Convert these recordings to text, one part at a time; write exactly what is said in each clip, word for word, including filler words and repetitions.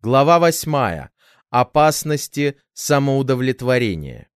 Глава восьмая. Опасности самоудовлетворения.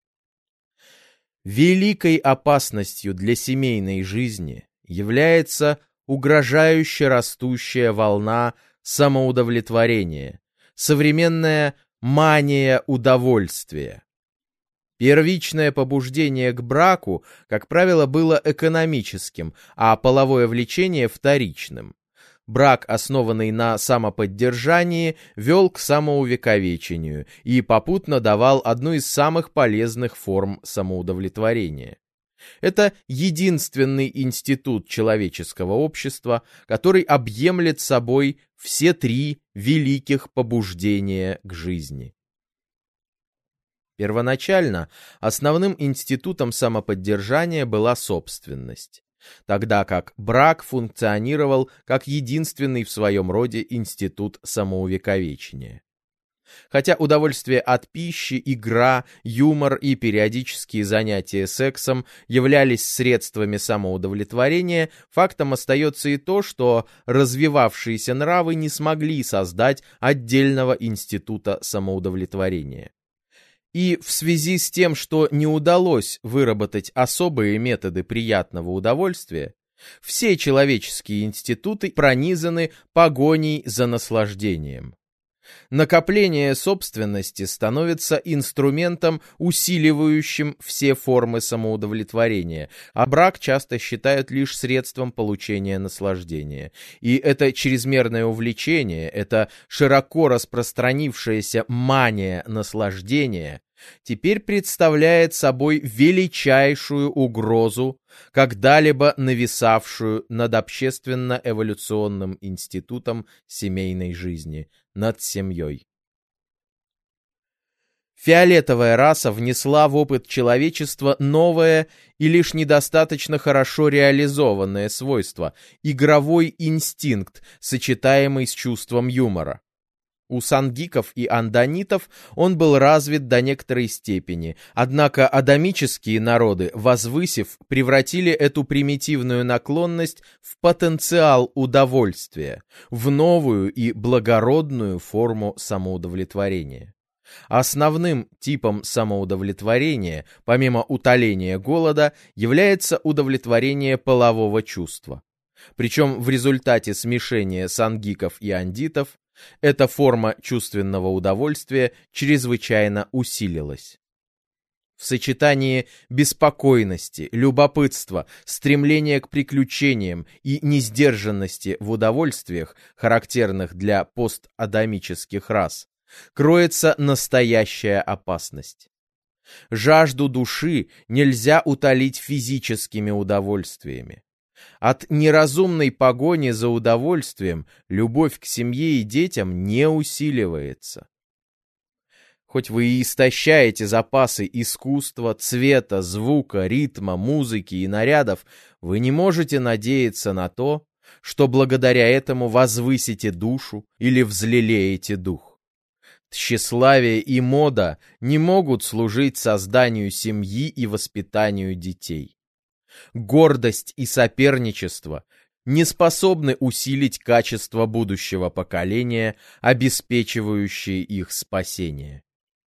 Великой опасностью для семейной жизни является угрожающе растущая волна самоудовлетворения, современная мания удовольствия. Первичное побуждение к браку, как правило, было экономическим, а половое влечение — вторичным. Брак, основанный на самоподдержании, вел к самоувековечению и попутно давал одну из самых полезных форм самоудовлетворения. Это единственный институт человеческого общества, который объемлет собой все три великих побуждения к жизни. Первоначально основным институтом самоподдержания была собственность, тогда как брак функционировал как единственный в своем роде институт самоувековечения. Хотя удовольствие от пищи, игра, юмор и периодические занятия сексом являлись средствами самоудовлетворения, фактом остается и то, что развивавшиеся нравы не смогли создать отдельного института самоудовлетворения. И в связи с тем, что не удалось выработать особые методы приятного удовольствия, все человеческие институты пронизаны погоней за наслаждением. Накопление собственности становится инструментом, усиливающим все формы самоудовлетворения, а брак часто считают лишь средством получения наслаждения. И это чрезмерное увлечение, это широко распространившаяся мания наслаждения теперь представляет собой величайшую угрозу, когда-либо нависавшую над общественно-эволюционным институтом семейной жизни, над семьей. Фиолетовая раса внесла в опыт человечества новое и лишь недостаточно хорошо реализованное свойство – игровой инстинкт, сочетаемый с чувством юмора. У сангиков и андонитов он был развит до некоторой степени, однако адамические народы, возвысив, превратили эту примитивную наклонность в потенциал удовольствия, в новую и благородную форму самоудовлетворения. Основным типом самоудовлетворения, помимо утоления голода, является удовлетворение полового чувства. Причем в результате смешения сангиков и андитов эта форма чувственного удовольствия чрезвычайно усилилась. В сочетании беспокойности, любопытства, стремления к приключениям и несдержанности в удовольствиях, характерных для постадамических рас, кроется настоящая опасность. Жажду души нельзя утолить физическими удовольствиями. От неразумной погони за удовольствием любовь к семье и детям не усиливается. Хоть вы и истощаете запасы искусства, цвета, звука, ритма, музыки и нарядов, вы не можете надеяться на то, что благодаря этому возвысите душу или взлелеете дух. Тщеславие и мода не могут служить созданию семьи и воспитанию детей. Гордость и соперничество не способны усилить качество будущего поколения, обеспечивающие их спасение.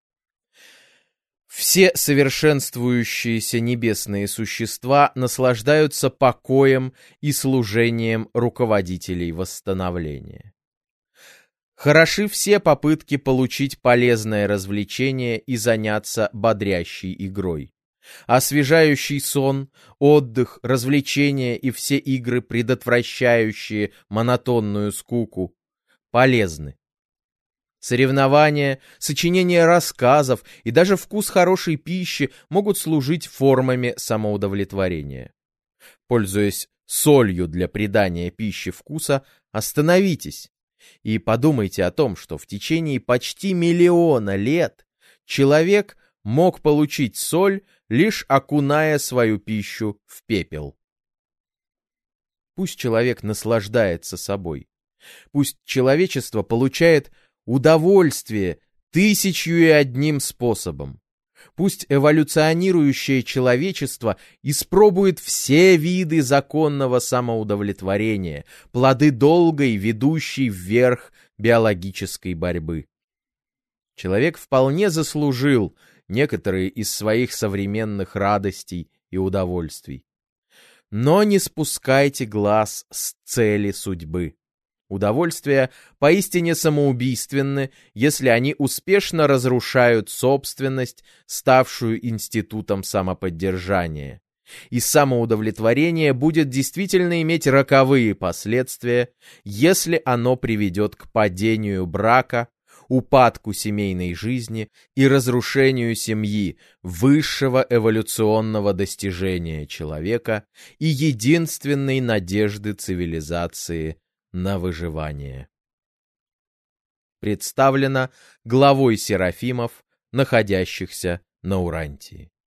Все совершенствующиеся небесные существа наслаждаются покоем и служением руководителей восстановления. Хороши все попытки получить полезное развлечение и заняться бодрящей игрой. Освежающий сон, отдых, развлечения и все игры, предотвращающие монотонную скуку, полезны. Соревнования, сочинение рассказов и даже вкус хорошей пищи могут служить формами самоудовлетворения. Пользуясь солью для придания пище вкуса, остановитесь и подумайте о том, что в течение почти миллиона лет человек мог получить соль, лишь окуная свою пищу в пепел. Пусть человек наслаждается собой. Пусть человечество получает удовольствие тысячью и одним способом. Пусть эволюционирующее человечество испробует все виды законного самоудовлетворения, плоды долгой, ведущей вверх биологической борьбы. Человек вполне заслужил некоторые из своих современных радостей и удовольствий. Но не спускайте глаз с цели судьбы. Удовольствия поистине самоубийственны, если они успешно разрушают собственность, ставшую институтом самоподдержания. И самоудовлетворение будет действительно иметь роковые последствия, если оно приведет к падению брака, упадку семейной жизни и разрушению семьи, высшего эволюционного достижения человека и единственной надежды цивилизации на выживание. Представлено главой Серафимов, находящихся на Урантии.